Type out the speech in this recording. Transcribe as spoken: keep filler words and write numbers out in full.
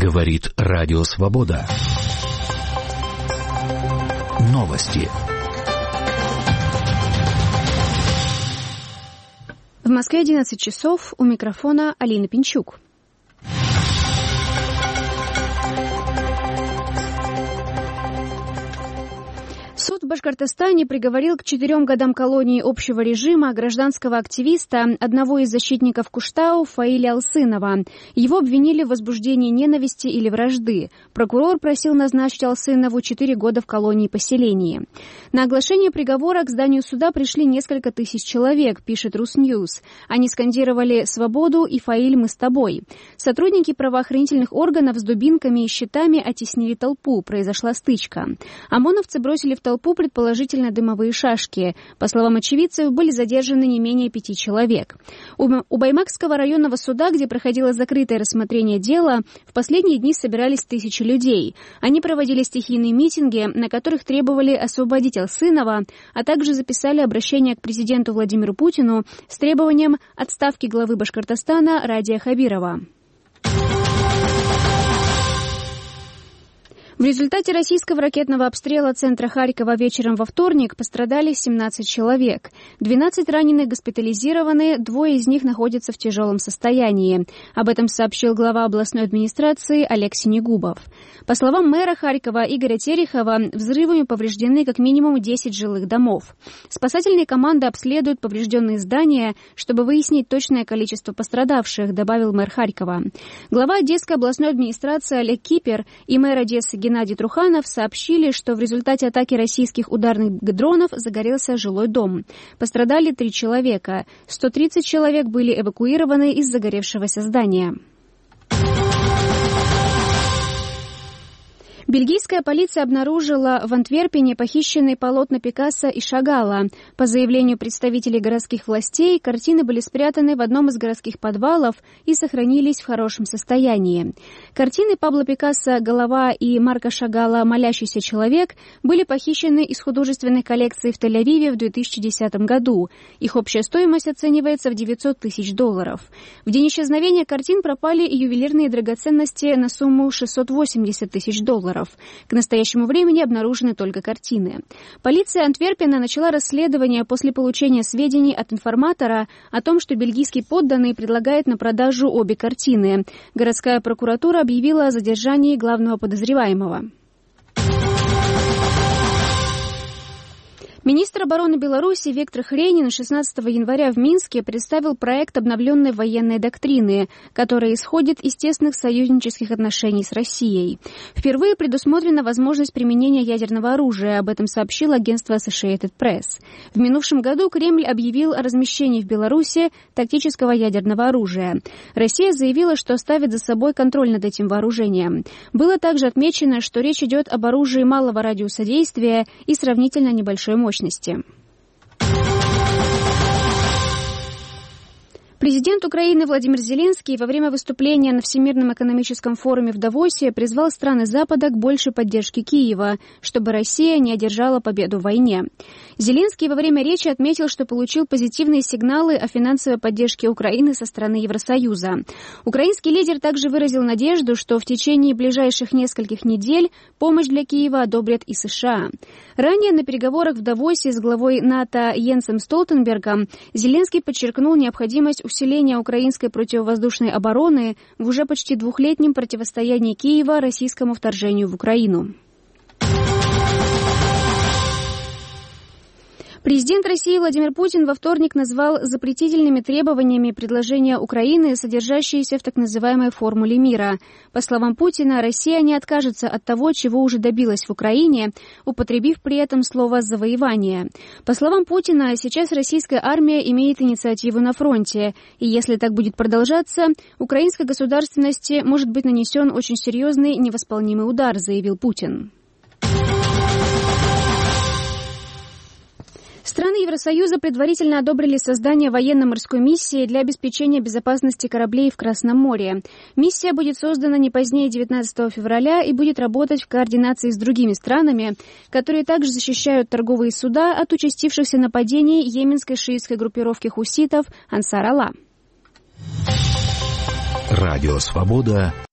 Говорит Радио Свобода. Новости. В Москве одиннадцать часов, у микрофона Алина Пинчук. Суд в Башкортостане приговорил к четырем годам колонии общего режима гражданского активиста, одного из защитников Куштау, Фаиля Алсынова. Его обвинили в возбуждении ненависти или вражды. Прокурор просил назначить Алсынову четыре года в колонии поселения. На оглашение приговора к зданию суда пришли несколько тысяч человек, пишет Русньюз. Они скандировали «Свободу» и «Фаиль, мы с тобой». Сотрудники правоохранительных органов с дубинками и щитами оттеснили толпу. Произошла стычка. ОМОНовцы бросили в толпу толпу, предположительно, дымовые шашки. По словам очевидцев, были задержаны не менее пяти человек. У, у Баймакского районного суда, где проходило закрытое рассмотрение дела, в последние дни собирались тысячи людей. Они проводили стихийные митинги, на которых требовали освободить Алсынова, а также записали обращение к президенту Владимиру Путину с требованием отставки главы Башкортостана Радия Хабирова. В результате российского ракетного обстрела центра Харькова вечером во вторник пострадали семнадцать человек. двенадцать раненых госпитализированы, двое из них находятся в тяжелом состоянии. Об этом сообщил глава областной администрации Олег Синегубов. По словам мэра Харькова Игоря Терехова, взрывами повреждены как минимум десять жилых домов. Спасательные команды обследуют поврежденные здания, чтобы выяснить точное количество пострадавших, добавил мэр Харькова. Глава Одесской областной администрации Олег Кипер и мэр Одессы Геннадий Труханов сообщили, что в результате атаки российских ударных дронов загорелся жилой дом. Пострадали три человека. сто тридцать человек были эвакуированы из загоревшегося здания. Бельгийская полиция обнаружила в Антверпене похищенные полотна Пикассо и Шагала. По заявлению представителей городских властей, картины были спрятаны в одном из городских подвалов и сохранились в хорошем состоянии. Картины Пабло Пикассо «Голова» и Марка Шагала «Молящийся человек» были похищены из художественной коллекции в Тель-Авиве в две тысячи десятом году. Их общая стоимость оценивается в девятьсот тысяч долларов. В день исчезновения картин пропали и ювелирные драгоценности на сумму шестьсот восемьдесят тысяч долларов. К настоящему времени обнаружены только картины. Полиция Антверпена начала расследование после получения сведений от информатора о том, что бельгийский подданный предлагает на продажу обе картины. Городская прокуратура объявила о задержании главного подозреваемого. Министр обороны Беларуси Виктор Хренин шестнадцатого января в Минске представил проект обновленной военной доктрины, которая исходит из тесных союзнических отношений с Россией. Впервые предусмотрена возможность применения ядерного оружия, об этом сообщило агентство Associated Press. В минувшем году Кремль объявил о размещении в Беларуси тактического ядерного оружия. Россия заявила, что оставит за собой контроль над этим вооружением. Было также отмечено, что речь идет об оружии малого радиуса действия и сравнительно небольшой мощности. Президент Украины Владимир Зеленский во время выступления на Всемирном экономическом форуме в Давосе призвал страны Запада к большей поддержке Киева, чтобы Россия не одержала победу в войне. Зеленский во время речи отметил, что получил позитивные сигналы о финансовой поддержке Украины со стороны Евросоюза. Украинский лидер также выразил надежду, что в течение ближайших нескольких недель помощь для Киева одобрят и США. Ранее на переговорах в Давосе с главой НАТО Йенсом Столтенбергом Зеленский подчеркнул необходимость усиления украинской противовоздушной обороны в уже почти двухлетнем противостоянии Киева российскому вторжению в Украину. Президент России Владимир Путин во вторник назвал запретительными требованиями предложения Украины, содержащиеся в так называемой формуле мира. По словам Путина, Россия не откажется от того, чего уже добилась в Украине, употребив при этом слово «завоевание». По словам Путина, сейчас российская армия имеет инициативу на фронте, и если так будет продолжаться, украинской государственности может быть нанесен очень серьезный невосполнимый удар, заявил Путин. Страны Евросоюза предварительно одобрили создание военно-морской миссии для обеспечения безопасности кораблей в Красном море. Миссия будет создана не позднее девятнадцатого февраля и будет работать в координации с другими странами, которые также защищают торговые суда от участившихся нападений йеменской шиитской группировки хуситов Ансар Алла. Радио Свобода.